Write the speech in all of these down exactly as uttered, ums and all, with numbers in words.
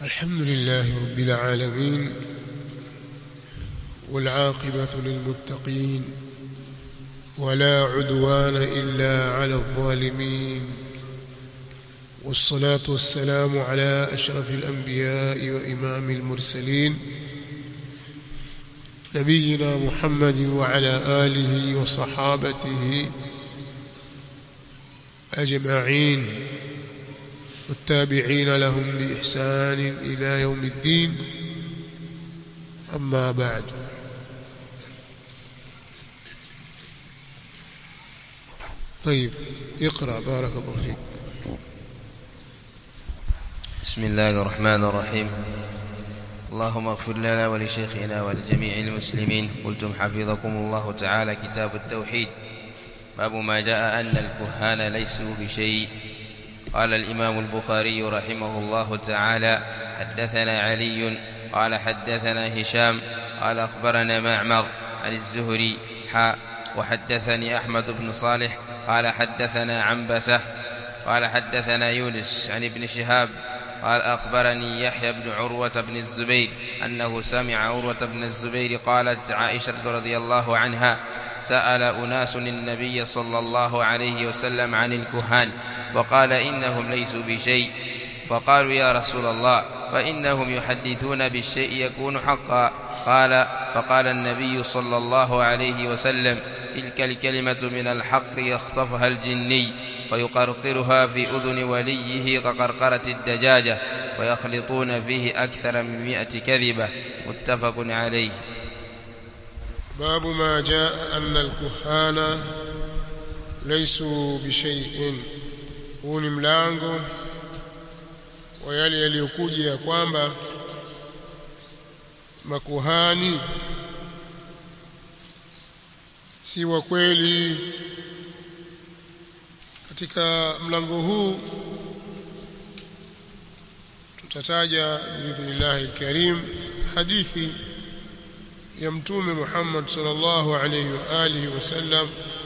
الحمد لله رب العالمين والعاقبة للمتقين ولا عدوان إلا على الظالمين والصلاة والسلام على أشرف الأنبياء وإمام المرسلين نبينا محمد وعلى آله وصحابته أجمعين والتابعين لهم بإحسان إلى يوم الدين أما بعد. طيب اقرأ بارك الله فيك. بسم الله الرحمن الرحيم. اللهم اغفر لنا ولشيخنا ولجميع المسلمين. قلتم حفظكم الله تعالى كتاب التوحيد، باب ما جاء أن الكهان ليسوا بشيء. قال الإمام البخاري رحمه الله تعالى: حدثنا علي قال حدثنا هشام قال أخبرنا معمر عن الزهري حاء وحدثني أحمد بن صالح قال حدثنا عنبسة قال حدثنا يونس عن ابن شهاب قال أخبرني يحيى بن عروة بن الزبير أنه سمع عروة بن الزبير قالت عائشة رضي الله عنها: سأل أناس النبي صلى الله عليه وسلم عن الكهان فقال إنهم ليسوا بشيء، فقالوا: يا رسول الله فإنهم يحدثون بالشيء يكون حقا. قال فقال النبي صلى الله عليه وسلم: تلك الكلمة من الحق يخطفها الجني فيقرقرها في أذن وليه كقرقرة الدجاجة فيخلطون فيه أكثر من مئة كذبة. متفق عليه. باب ما جاء أن الكهان ليسوا بشيء. huu ni mlango wa yale yaliyokuja ya kwamba makuhani si wa kweli. Katika mlango huu tutataja biidhnillahi alkarim hadithi ya mtume Muhammad sallallahu alayhi wa alihi wasallam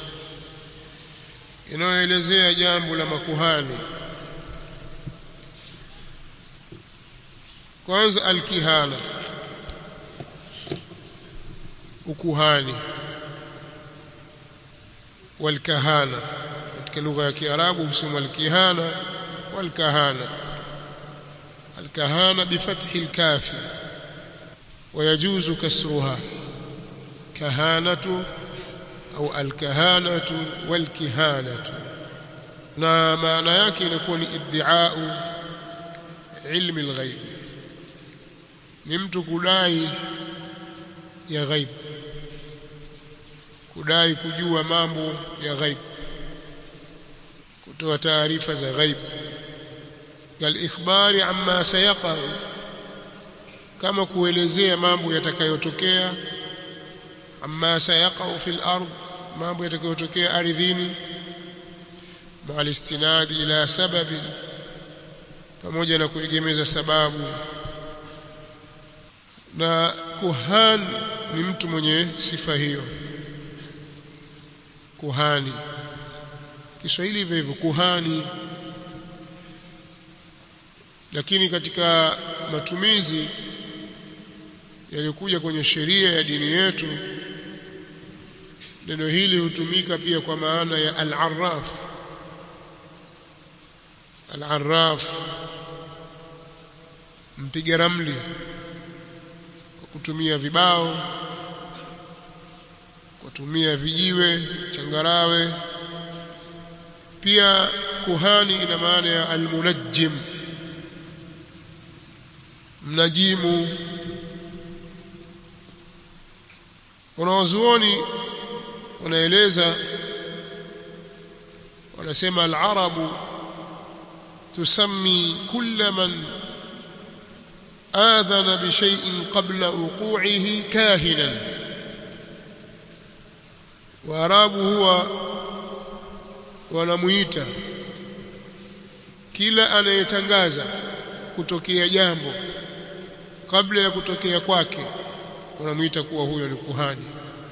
inayoelezea jambo la makuhani. Kwanza alkihana, ukuhani, walkahana. Katika lugha ya Kiarabu husema alkihana walkahana. الكهانة بفتح الكاف ويجوز كسرها، كهانة أو الكهانة والكهانة. na maana yake inakuwa ni iddiau ilmi alghaib, ni mtu kudai ya ghaib, kudai kujua mambo ya ghaib, kutoa taarifa za ghaib. Kal-ikhbari amma sayaqa, kama kuelezea mambo yatakayotokea. Amma sayaqa fil ard, mambo yatakayotokea ardhini. Ma'al istinadi ila sababi, pamoja na kuegemeza sababu. Na kuhan ni mtu mwenye sifa hiyo, kuhani. Kiswahili hivyo hivyo kuhani, lakini katika matumizi yaliyokuja kwenye sheria ya dini yetu, neno hili hutumika pia kwa maana ya al-arraf. Al-arraf, mpiga ramli kwa kutumia vibao, kwa kutumia vijiwe, changarawe. Pia kuhani ina maana ya al-munajjim, mnajimu. Wanawazuoni wanaeleza, wanasema al-arabu tusammi kulla man adhana bi shay'in qabla wuqu'ihi kahinan. Waarabu huwa wanamuita kila anayetangaza kutokea jambo kabla ya kutokea kwake, wanamuita kuwa huyo ni kuhani.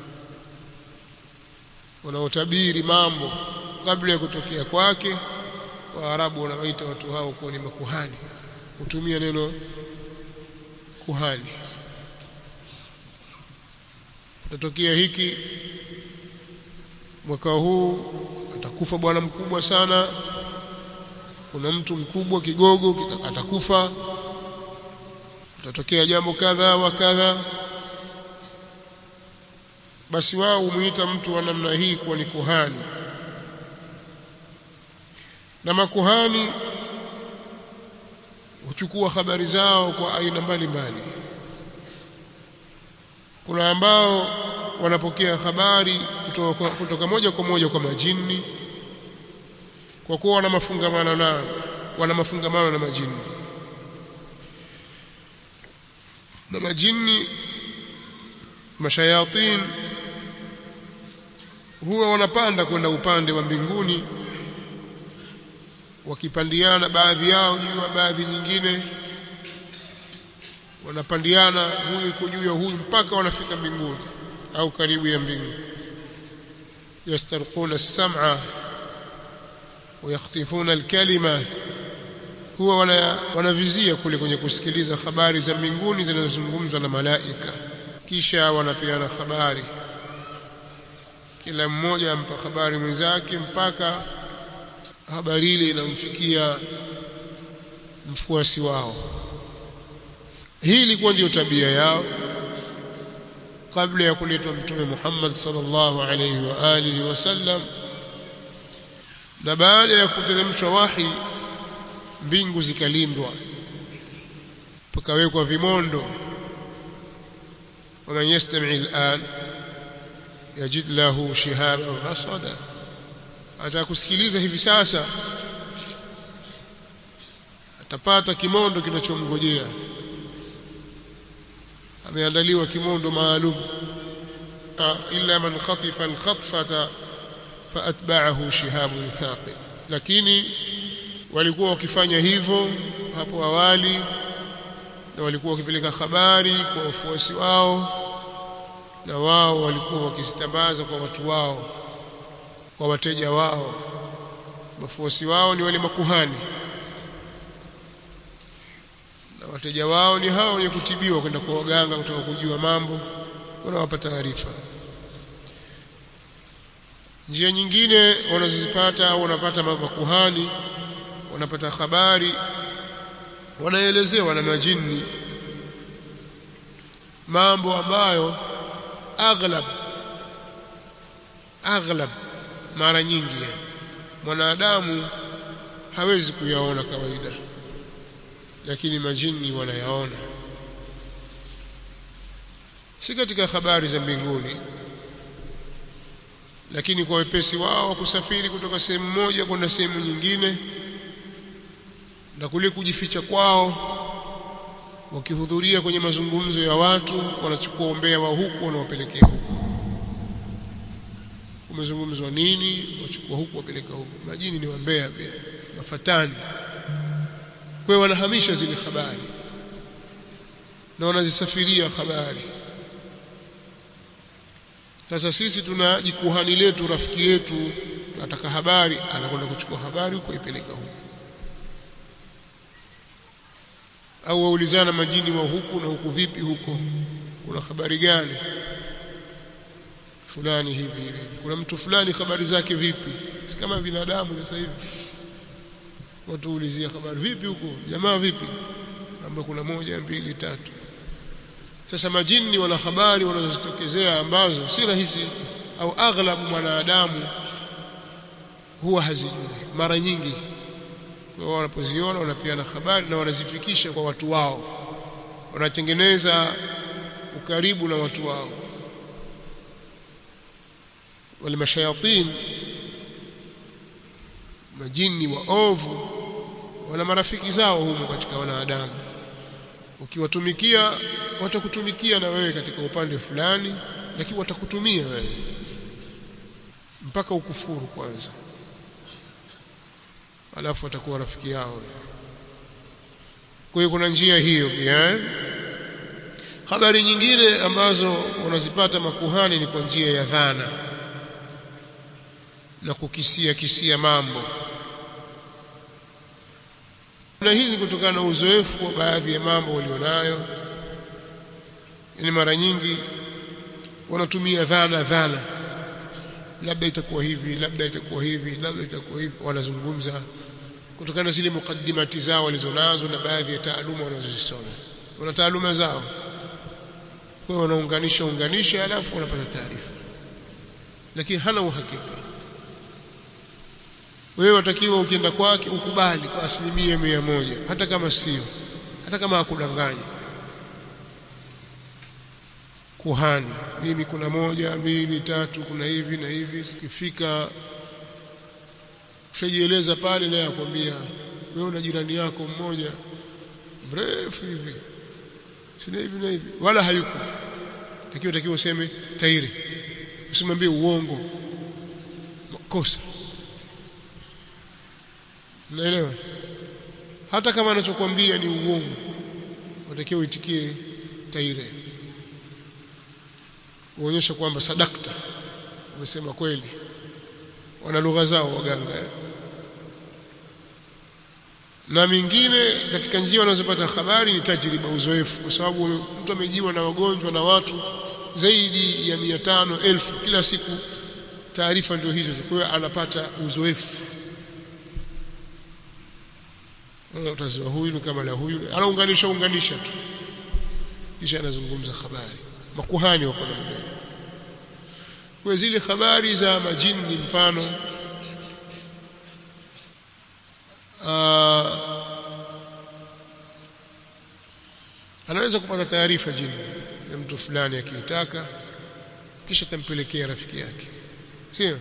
Wanaotabiri mambo kabla ya kutokea kwake, Waarabu wanawaita watu hao kuwa ni makuhani. Hutumia neno kuhani. Kutatokea hiki mwaka huu, atakufa bwana mkubwa sana, kuna mtu mkubwa kigogo atakufa, kutatokea jambo kadha wa kadha. Basi wao umuita mtu wa namna hii kuwa ni kuhani. Na makuhani huchukua habari zao kwa aina mbalimbali. Kuna ambao wanapokea habari kutoka, kutoka moja kwa moja kwa majini, kwa kuwa wana mafungamano na wana mafungamano na majini. Na majini, mashayatin, huwa wanapanda kwenda upande wa mbinguni, wakipandiana baadhi yao juu ya baadhi nyingine, wanapandiana huyu iko juu ya huyu mpaka wanafika mbinguni au karibu ya mbingu. Yastarquna as-sam'a wa yakhtifuna al-kalima, huwa wana wanavizia kule kwenye kusikiliza habari za mbinguni zinazozungumzwa na malaika, kisha wanapeana habari, kila mmoja ampa habari mwenzake mpaka habari ile inamfikia mfuasi wao. Hii ilikuwa ndio tabia yao kabla ya kuletwa Mtume Muhammad sallallahu alayhi wa alihi wasallam. Na baada ya kuteremshwa wahi, mbingu zikalindwa, pakawekwa vimondo. Waman yastami' al'an yajid lahu shihaban rasada, atakusikiliza hivi sasa atapata kimondo kinachomngojea. Ameandaliwa kimondo maalum. Illa man khatifa al-khatfata faatba'ahu shihabun thaqib. Lakini walikuwa wakifanya hivyo hapo awali, na walikuwa wakipeleka habari kwa wafuasi wao, na wao walikuwa wakizitambaza kwa watu wao, kwa wateja wao. Wafuasi wao ni wale makuhani, na wateja wao ni hao wenye kutibiwa kwenda kwa waganga kutaka kujua mambo, wanawapa taarifa. Njia nyingine wanazozipata au wanapata makuhani, wanapata habari, wanaelezewa na majini mambo ambayo aghlab aghlab mara nyingi mwanadamu hawezi kuyaona kawaida, lakini majini wanayaona. Si katika habari za mbinguni, lakini kwa wepesi wao kusafiri kutoka sehemu moja kwenda sehemu nyingine, na kule kujificha kwao, wakihudhuria kwenye mazungumzo ya watu, wanachukua umbea wa huku wanawapelekea huku. Umezungumzwa nini? Wachukua huku wapeleka huku. Majini ni wambea pia, mafatani. Kwa hiyo wanahamisha zile habari na wanazisafiria habari. Sasa sisi tuna jikuhani letu, rafiki yetu ataka habari, anakwenda kuchukua habari huko ipeleka huko. Au waulizana majini wa huku na huku, vipi huko, kuna habari gani fulani hivi hivi, kuna mtu fulani habari zake vipi? Si kama binadamu sasa hivi watu ulizia habari, vipi huko jamaa, vipi, ambapo kuna moja mbili tatu. Sasa majini wana habari wanazozitokezea ambazo si rahisi au aghlabu mwanadamu huwa hazijui mara nyingi. Wao wanapoziona wanapeana habari na wanazifikisha kwa watu wao, wanatengeneza ukaribu na watu wao. Wale mashayatin, majini waovu, wana marafiki zao humo katika wanadamu. Ukiwatumikia watakutumikia na wewe katika upande fulani, lakini watakutumia wewe mpaka ukufuru kwanza, alafu watakuwa rafiki yao. Kwa hiyo kuna njia hiyo pia. Habari nyingine ambazo wanazipata makuhani ni kwa njia ya dhana na kukisia kisia mambo, na hili ni kutokana na uzoefu wa baadhi ya mambo walionayo yani mara nyingi wanatumia dhana dhana, labda itakuwa hivi, labda itakuwa hivi, labda itakuwa hivi, wanazungumza kutokana na zile mukaddimati zao walizonazo na baadhi ya taaluma wanazozisoma. Wana taaluma zao, kwa wanaunganisha unganisha alafu wanapata taarifa, lakini hana uhakika. Wewe watakiwa ukienda kwake ukubali kwa asilimia mia moja, hata kama sio, hata kama hakudanganya. Kuhani, mimi kuna moja mbili tatu, kuna hivi na hivi. Ukifika ushajieleza pale, naye akwambia wewe una jirani yako mmoja mrefu hivi, sina hivi na hivi, wala hayuko, lakini utakiwa useme tairi, usimwambie uongo, makosa. Unaelewa? Hata kama anachokuambia ni uongo, utakiwa uitikie tairi, uonyesha kwamba sadakta, umesema kweli. Wana lugha zao waganga. Na mingine katika njia wanazopata habari ni tajriba, uzoefu, kwa sababu mtu amejiwa na wagonjwa na watu zaidi ya mia tano elfu kila siku, taarifa ndio hizo. Kwa hiyo anapata uzoefu, utaziwa huyu ni kama la huyu, anaunganisha unganisha tu, kisha anazungumza habari. Makuhani wako namna hiyo. Kwa zile habari za majini, mfano aa, anaweza kupata taarifa jini ya mtu fulani akitaka, kisha tampelekea rafiki yake, sio?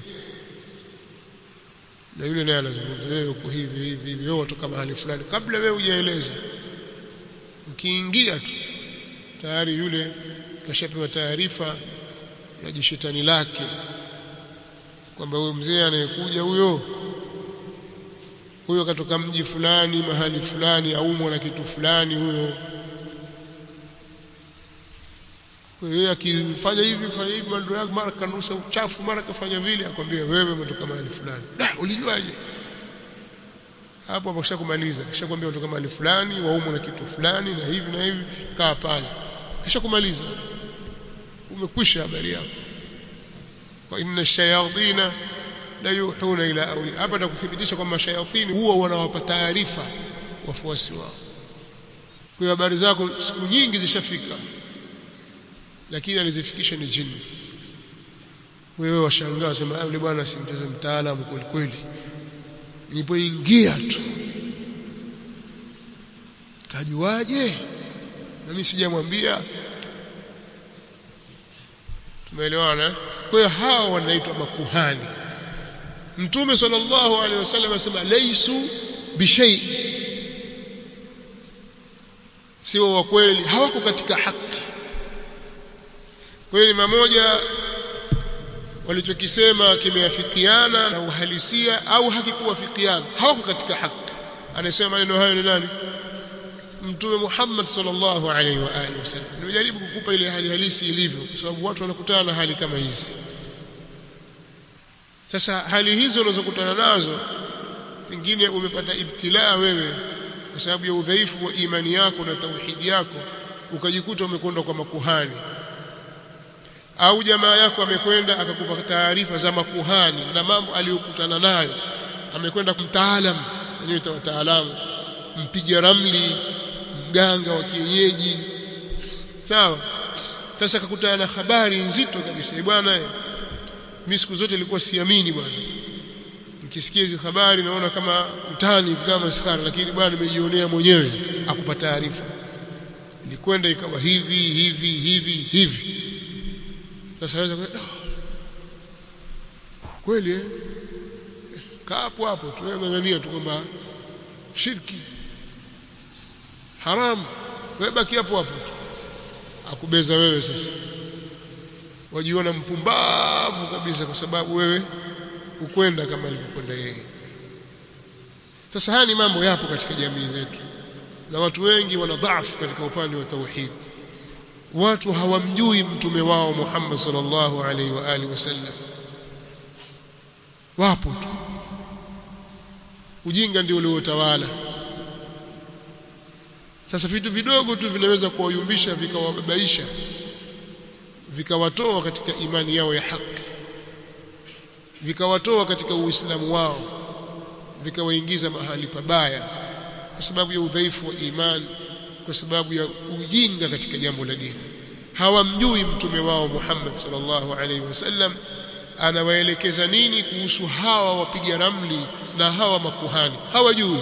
Na yule naye anazungumza, wewe uko hivi hivi hivi, wewe kutoka mahali fulani, kabla wewe hujaeleza. Ukiingia tu tayari yule kashapewa taarifa na jishetani lake kwamba huyo mzee anayekuja huyo huyo katoka mji fulani mahali fulani, aumwa na kitu fulani huyo. Kwa hiyo akifanya hivi fanya hivi, ndio yake mara kanusa uchafu, mara kafanya vile, akwambia wewe umetoka mahali fulani. Da, ulijuaje? Hapo hapo kishakumaliza, kishakwambia umetoka mahali fulani, waumwa na kitu fulani na hivi na hivi, kaa pale. Kishakumaliza, umekwisha habari yako. Wa inna ash-shayatina la yuhuna ila awliya. Hapa nakuthibitisha kwamba shayatini huwa wanawapa taarifa wafuasi wao. Kwa habari zako siku nyingi zishafika, lakini alizifikisha ni jini. Wewe washangaa, sema yule bwana si mtazamo mtaalamu kweli kweli, nilipoingia tu kajuaje na mimi sijamwambia. Tumeelewana? Kwa hiyo hao wanaitwa makuhani. Mtume sallallahu alaihi wasallam asema laisu bishay, sio wa kweli, hawako katika haki. Kweli mmoja walichokisema kimeafikiana na uhalisia au hakikuwafikiana, hawako katika haki. Anasema maneno hayo ni nani? Mtume Muhammad sallallahu alaihi wa alihi wasallam. Nimejaribu kukupa ile hali halisi ilivyo, kwa sababu watu wanakutana na hali kama hizi. Sasa hali hizo unazokutana nazo, pengine umepata ibtilaa wewe kwa sababu ya udhaifu wa imani yako na tauhidi yako, ukajikuta umekwenda kwa makuhani, au jamaa yako amekwenda akakupa taarifa za makuhani na mambo aliyokutana nayo, amekwenda kumtaalamu, wenyewe wataalamu, mpiga ramli, mganga wa kienyeji, sawa. Sasa akakutana na habari nzito kabisa, bwana mimi siku zote nilikuwa siamini bwana, nikisikia hizo habari naona kama utani, kama sikara, lakini bwana nimejionea mwenyewe. Akupa taarifa, nilikwenda ikawa hivi hivi hivi hivi. Sasa waweza oh, kweli eh kapo hapo tu wewe ngangania tu kwamba shirki haram, wewe baki hapo hapo tu, akubeza wewe. Sasa wajiona mpumbavu kabisa kwa sababu wewe ukwenda kama alivyokwenda yeye. Sasa haya ni mambo yapo katika jamii zetu, na watu wengi wana dhaifu katika upande wa tauhid. Watu hawamjui mtume wao Muhammad sallallahu alaihi wa alihi wasallam, wapo tu, ujinga ndio uliotawala. Sasa vitu vidogo tu vinaweza kuwayumbisha vikawababaisha vikawatoa katika imani yao ya haki, vikawatoa katika uislamu wao, vikawaingiza mahali pabaya kwa sababu ya udhaifu wa imani, kwa sababu ya ujinga katika jambo la dini. Hawamjui mtume wao Muhammad sallallahu alaihi wasallam anawaelekeza nini kuhusu hawa wapiga ramli na hawa makuhani, hawajui.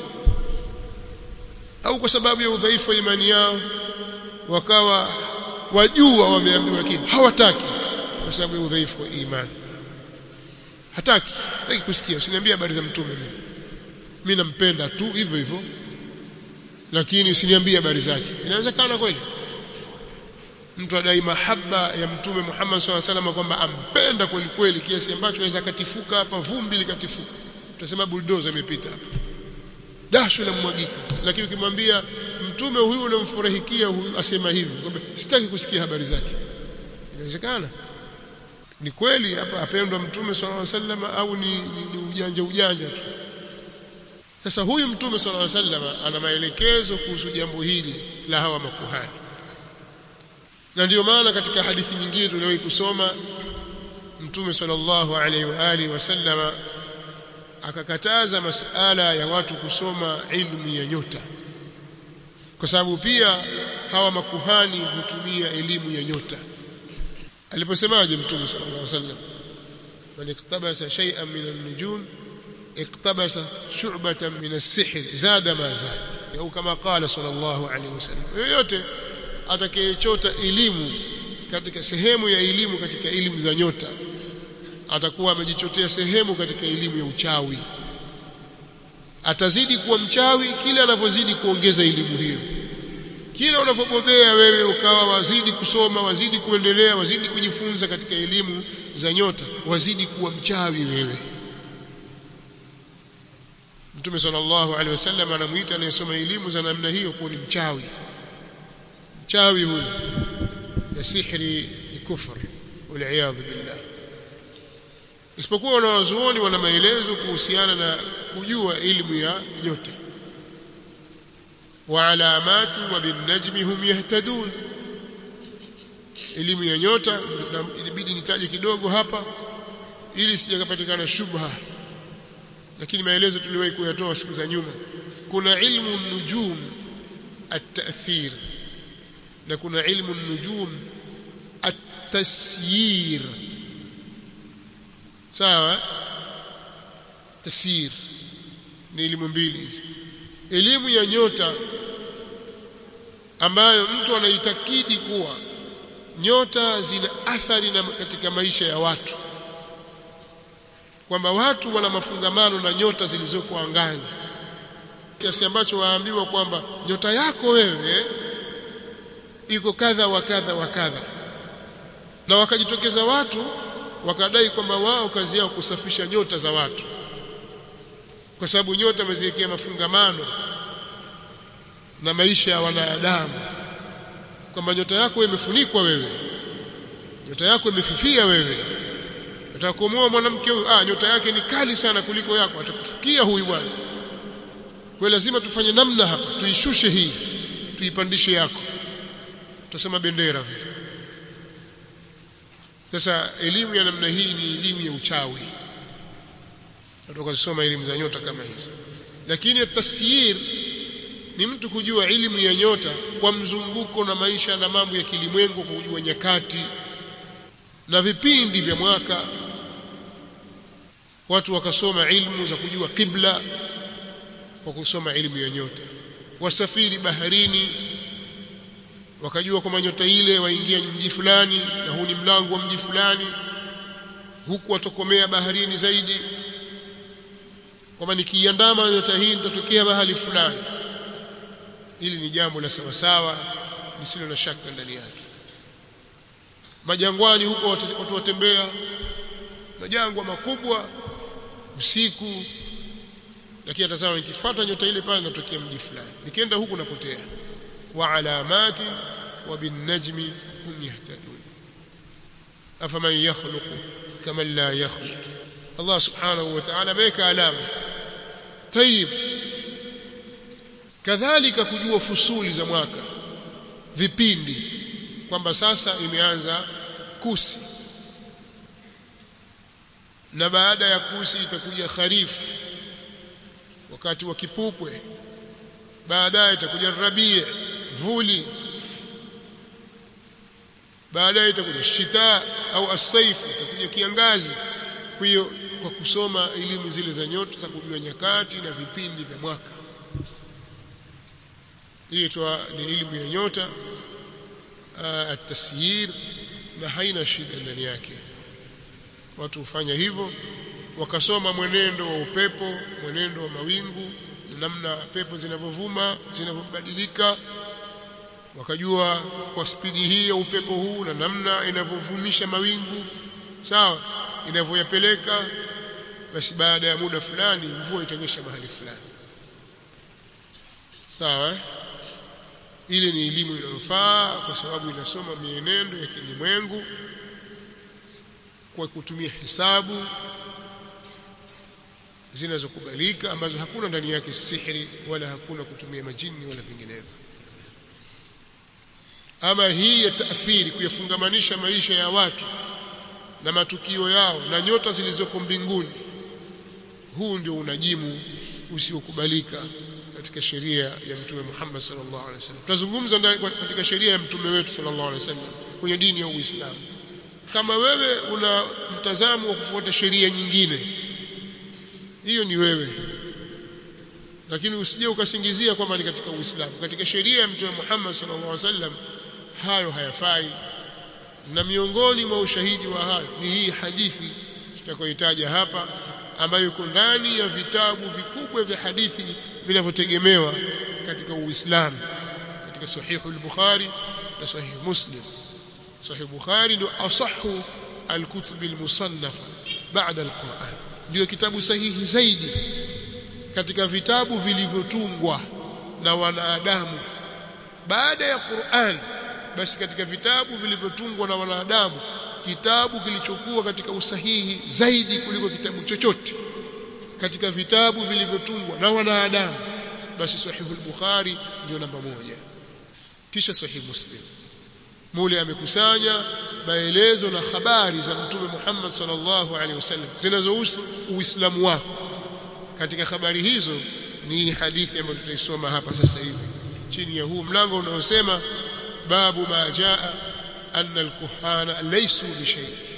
Au kwa sababu ya udhaifu wa imani yao wakawa wajua wameambiwa, lakini hawataki kwa sababu ya udhaifu wa imani. Hataki, hataki kusikia. Usiniambie habari za mtume mimi. Mimi nampenda tu hivyo hivyo, lakini usiniambie habari zake. Inawezekana kweli mtu adai mahaba ya mtume Muhammad sallallahu alaihi wasallam kwamba ampenda kweli kweli kiasi ambacho aweza katifuka hapa, vumbi likatifuka, tutasema bulldozer imepita hapa, dasho la mwagika. Lakini ukimwambia mtume huyu unamfurahikia, huyu asema hivi kwamba sitaki kusikia habari zake, inawezekana ni kweli hapa apendwa mtume sallallahu alaihi wasallam au ni, ni, ni ujanja ujanja tu? Sasa huyu mtume sallallahu alaihi wasallam ana maelekezo kuhusu jambo hili la hawa makuhani, na ndio maana katika hadithi nyingine tuliwahi kusoma mtume sallallahu alaihi wa alihi wasallam akakataza masala ya watu kusoma ilmu ya nyota, kwa sababu pia hawa makuhani hutumia elimu ya nyota. Aliposemaje mtume sallallahu alaihi wasallam, man iktabasa shay'an min an-nujum iktabasa shu'batan min as-sihr zada ma zada, au kama qala sallallahu alaihi wasallam, yoyote atakayechota elimu katika sehemu ya elimu katika elimu za nyota atakuwa amejichotea sehemu katika elimu ya uchawi. Atazidi kuwa mchawi kila anapozidi kuongeza elimu hiyo. Kila unapobobea wewe ukawa wazidi kusoma, wazidi kuendelea, wazidi kujifunza katika elimu za nyota, wazidi kuwa mchawi wewe. Mtume sallallahu alaihi wasallam anamuita anayesoma elimu za namna hiyo kuwa ni mchawi. Mchawi huyu na sihri ni kufur, wal-iyadhu billah. Isipokuwa wanawazuoni wana maelezo kuhusiana na kujua elimu ya nyota. Wa alamati wa bin najmi hum yahtadun, elimu ya nyota ilibidi nitaje kidogo hapa ili sijakapatikana shubha, lakini maelezo tuliwahi kuyatoa siku za nyuma. Kuna ilmu nujum at-ta'thir na kuna ilmu nujum at-tasyir. Sawa, tasyir ni elimu mbili hizi. Elimu ya nyota ambayo mtu anaitakidi kuwa nyota zina athari na katika maisha ya watu, kwamba watu wana mafungamano na nyota zilizoko angani, kiasi ambacho waambiwa kwamba nyota yako wewe iko kadha wa kadha wa kadha, na wakajitokeza watu wakadai kwamba wao kazi yao kusafisha nyota za watu, kwa sababu nyota wameziwekea mafungamano na maisha ya wanadamu, kwamba nyota yako imefunikwa wewe, nyota yako imefifia wewe, utakomoa mwanamke huyu, ah nyota yake ni kali sana kuliko yako, atakufikia huyu bwana, kwa lazima tufanye namna hapa, tuishushe hii tuipandishe yako, tutasema bendera vile. Sasa elimu ya namna hii ni elimu ya uchawi, natoka kusoma elimu za nyota kama hizo. Lakini tasyir ni mtu kujua elimu ya nyota kwa mzunguko na maisha na mambo ya kilimwengu, kwa kujua nyakati na vipindi vya mwaka. Watu wakasoma ilmu za kujua kibla kwa kusoma elimu ya nyota. Wasafiri baharini wakajua kwamba nyota ile waingia mji fulani na huu ni mlango wa mji fulani, huku watokomea baharini zaidi, kwamba nikiandama nyota hii nitatokea mahali fulani. Hili ni jambo la sawa sawa lisilo na shaka ndani yake. Majangwani huko watu watembea, majangwa makubwa usiku, lakini atazama nikifuata nyota ile pale natokea mji fulani, nikienda huku napotea. Wa alamati wa bin najmi hum yahtadun afaman yakhluqu kama la yakhluq. Allah subhanahu wa ta'ala ameweka alama. Tayib, kadhalika kujua fusuli za mwaka, vipindi, kwamba sasa imeanza kusi, na baada ya kusi itakuja kharif, wakati wa kipupwe, baadaye itakuja rabi', vuli, baadaye itakuja shita au as-saif, itakuja kiangazi. Kwa hiyo kwa kusoma elimu zile za nyota za kujua nyakati na vipindi vya mwaka, hii ni elimu ya nyota at-tasyir, na haina shida ndani yake. Watu hufanya hivyo, wakasoma mwenendo wa upepo, mwenendo wa mawingu, na namna pepo zinavyovuma, zinavyobadilika, wakajua kwa spidi hii ya upepo huu na namna inavyovumisha mawingu, sawa, inavyoyapeleka, basi baada ya muda fulani mvua itanyesha mahali fulani, sawa eh? Ile ni elimu inayofaa kwa sababu inasoma mienendo ya kilimwengu kwa kutumia hesabu zinazokubalika, ambazo hakuna ndani yake sihiri wala hakuna kutumia majini wala vinginevyo. Ama hii ya taathiri, kuyafungamanisha maisha ya watu na matukio yao na nyota zilizoko mbinguni, huu ndio unajimu usiokubalika katika sheria ya Mtume Muhammad sallallahu alaihi wasallam. Tutazungumza katika sheria ya mtume wetu sallallahu alaihi wasallam kwenye dini ya Uislamu. Kama wewe una mtazamo wa kufuata sheria nyingine, hiyo ni wewe, lakini usije ukasingizia kwamba ni katika Uislamu. Katika sheria ya Mtume Muhammad sallallahu alaihi wasallam hayo hayafai, na miongoni mwa ushahidi wa hayo ni hii hadithi tutakayoitaja hapa, ambayo iko ndani ya vitabu vikubwa vya hadithi vinavyotegemewa katika Uislamu, katika Sahih al-Bukhari na Sahih Muslim. Sahih Bukhari ndio asahhu al-kutub al-musannafa baada al-Qur'an, ndio kitabu sahihi zaidi katika vitabu vilivyotungwa na wanadamu baada ya Qur'an. Basi katika vitabu vilivyotungwa na wanadamu, kitabu kilichokuwa katika usahihi zaidi kuliko kitabu chochote katika vitabu vilivyotungwa na wanadamu, basi Sahih al-Bukhari ndio namba moja, kisha Sahih Muslim. Mule amekusanya maelezo na habari za Mtume Muhammad sallallahu alaihi wasallam zinazohusu Uislamu wako. Katika habari hizo ni hadithi ambayo tutaisoma hapa sasa hivi chini ya huu mlango unaosema babu ma jaa anna al-kuhana laysu bi shay'.